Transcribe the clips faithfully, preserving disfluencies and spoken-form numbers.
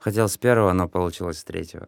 Хотел с первого, но получилось с третьего.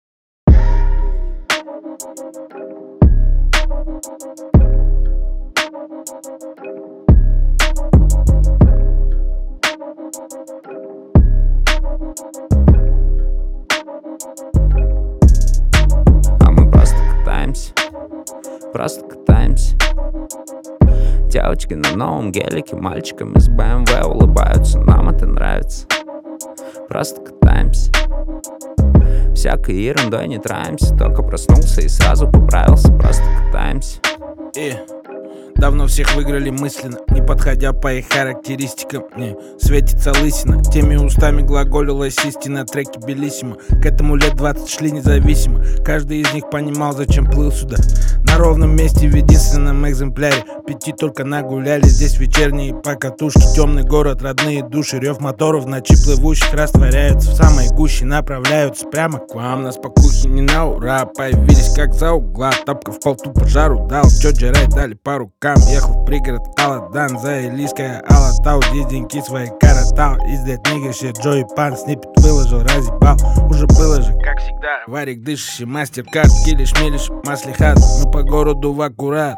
А мы просто катаемся, просто катаемся. Девочки на новом гелике, мальчикам из бэ эм вэ улыбаются. Нам это нравится. Просто катаемся, всякой ерундой не траемся. Только проснулся и сразу поправился. Просто катаемся. И давно всех выиграли мысленно, не подходя по их характеристикам. Не светится лысина, теми устами глаголилась истина. Треки белиссимо, к этому лет двадцать шли независимо. Каждый из них понимал, зачем плыл сюда. На ровном месте в единственном экземпляре. Пяти только нагуляли, здесь вечерние покатушки. Темный город, родные души, рев моторов в ночи плывущих растворяются в самой гуще, направляются прямо к вам. На спокухе не на ура, появились как за угла. Тапка в пол тупо жару дал, чё джерай дали по рукам. Ехал в пригород Аладан, заилийская Алатау. Здесь деньги свои коротал, издать нигерши Джои Пан. Сниппет выложил, разъебал, уже было же как всегда. Варик дышащий, мастер-карт, килиш, милиш, маслихат. Мы по городу в аккурат.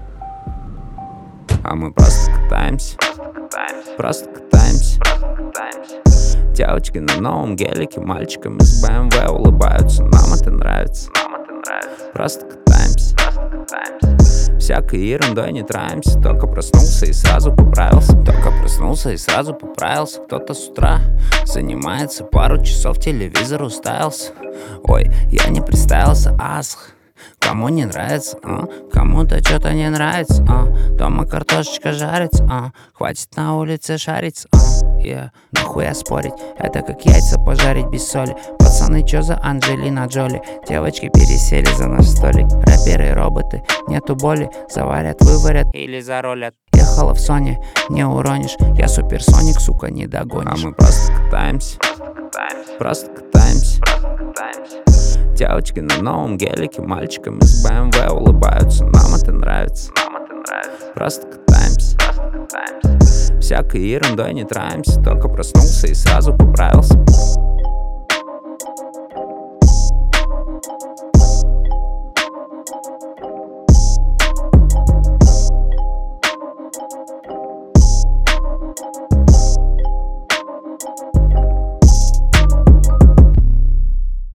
А мы просто катаемся, просто катаемся. Девочки на новом гелике, мальчикам из бэ эм вэ улыбаются. Нам это нравится. Просто катаемся, всякой ерундой не траемся. Только проснулся и сразу поправился. Только проснулся и сразу поправился. Кто-то с утра занимается, пару часов телевизор уставился. Ой, я не представился, асх. Кому не нравится, а? Кому-то что-то не нравится, а? Дома картошечка жарится, а? Хватит на улице шариться, а? Yeah. Нахуя спорить, это как яйца пожарить без соли. Пацаны, чё за Анджелина Джоли? Девочки пересели за наш столик. Рэперы, роботы, нету боли. Заварят, выварят или заролят. Ехала в Соне, не уронишь. Я суперсоник, сука, не догонишь. А мы просто катаемся, просто катаемся. Девочки на новом гелике, мальчикам из бэ эм вэ улыбаются. Нам это нравится. Просто катаемся, всякой ерундой не траемся. Только проснулся и сразу поправился.